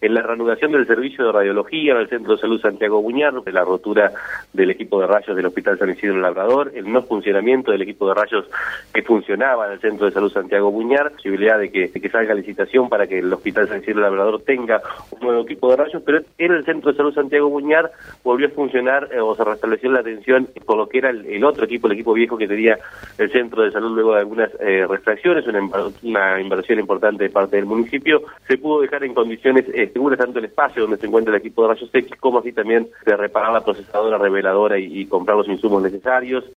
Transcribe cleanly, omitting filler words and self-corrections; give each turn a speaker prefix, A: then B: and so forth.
A: en la reanudación del servicio de radiología en el Centro de Salud Santiago Buñar, la rotura del equipo de rayos del Hospital San Isidro Labrador, el no funcionamiento del equipo de rayos que funcionaba en el Centro de Salud Santiago Buñar, posibilidad de que salga licitación para que el Hospital San Isidro Labrador tenga un nuevo equipo de rayos, pero en el Centro de Salud Santiago Buñar volvió a funcionar o se restableció la atención por lo que era el otro equipo, el equipo viejo que tenía el Centro de Salud luego de algunas refracciones, una inversión importante de parte del municipio. Se pudo dejar en condiciones seguras tanto el espacio donde se encuentra el equipo de rayos X como así también de reparar la procesadora reveladora y comprar los insumos necesarios.